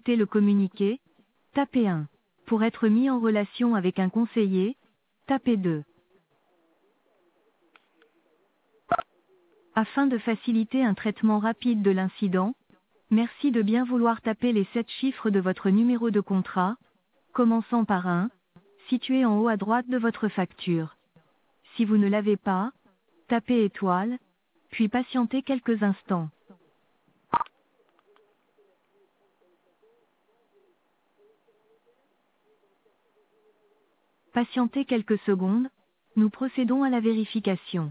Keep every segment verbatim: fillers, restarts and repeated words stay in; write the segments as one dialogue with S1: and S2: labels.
S1: écouter le communiqué, tapez un. Pour être mis en relation avec un conseiller, tapez deux. Afin de faciliter un traitement rapide de l'incident, merci de bien vouloir taper les sept chiffres de votre numéro de contrat, commençant par un, situé en haut à droite de votre facture. Si vous ne l'avez pas, tapez étoile, puis patientez quelques instants. Patientez quelques secondes, nous procédons à la vérification.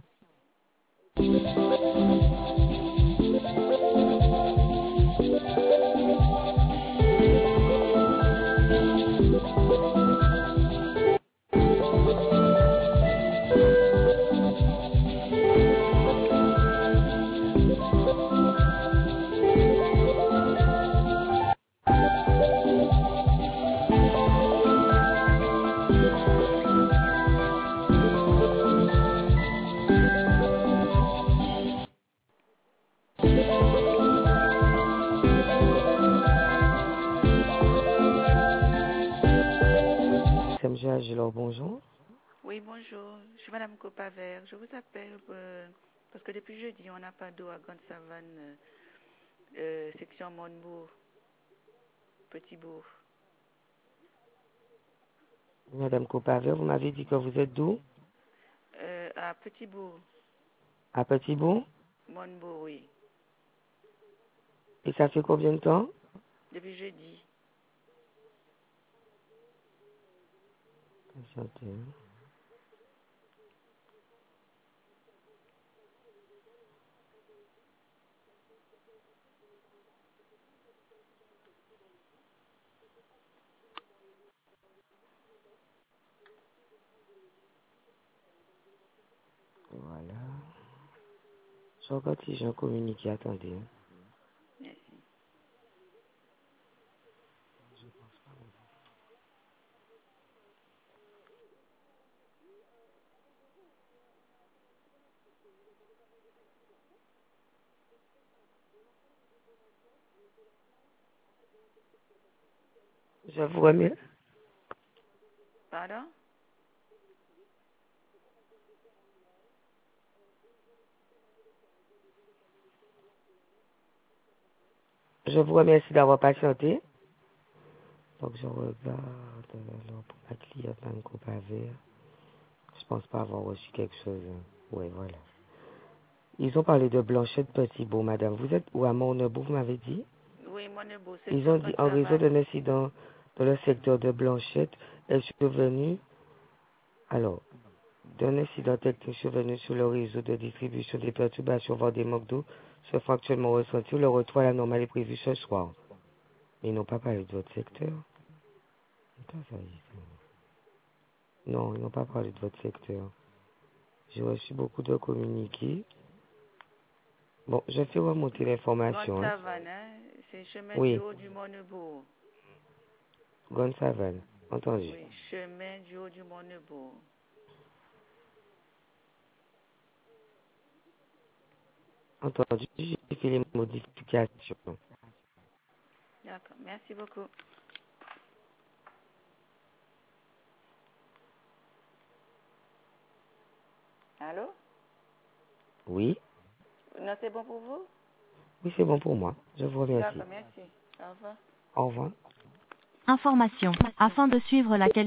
S2: M G Agilor, bonjour.
S3: Oui, bonjour. Je suis Madame Copavert. Je vous appelle euh, parce que depuis jeudi, on n'a pas d'eau à Grande-Savane, euh, euh, section Montebourg, Petit-Bourg.
S2: Madame Copavert, vous m'avez dit que vous êtes d'où?
S3: Euh, à Petit-Bourg,
S2: À Petit-Bourg?
S3: Montebourg, oui.
S2: Et ça fait combien de temps?
S3: Depuis jeudi.
S2: Patientez. Voilà. Je regarde si j'ai un communiqué, attendez.
S3: Merci.
S2: Je vous remercie.
S3: Pardon?
S2: Je vous remercie d'avoir patienté. Donc je regarde alors, pour ma cliente Madame Copavert. Je pense pas avoir reçu quelque chose. Oui, voilà. Ils ont parlé de Blanchette Petit-Bourg, madame. Vous êtes où à Montebourg, vous m'avez dit?
S3: Oui, Montebourg,
S2: Ils
S3: section
S2: ont dit en raison
S3: Grande-Savane.
S2: d'un incident dans le secteur de Blanchette est survenu. Alors, d'un incident technique survenu sur le réseau de distribution des perturbations, voire des manques d'eau, ce factuellement ressenti, le retour à la normale est prévu ce soir. Mais ils n'ont pas parlé de votre secteur. Attends, ça y est. Non, ils n'ont pas parlé de votre secteur. J'ai reçu beaucoup de communiqués. Bon, je fais remonter l'information. Hein.
S3: Grande-Savane, hein? C'est chemin du
S2: Oui,
S3: haut du Montebourg.
S2: Gonsavan, entendu.
S3: Oui, chemin du haut du Montebourg.
S2: Entendu, j'ai fait les modifications.
S3: D'accord, merci beaucoup. Allô?
S2: Oui,
S3: Non, c'est bon pour vous?
S2: oui, c'est bon pour moi. Je vous remercie.
S3: D'accord, merci. Au revoir.
S2: Au revoir.
S1: Information. Afin de suivre la qualité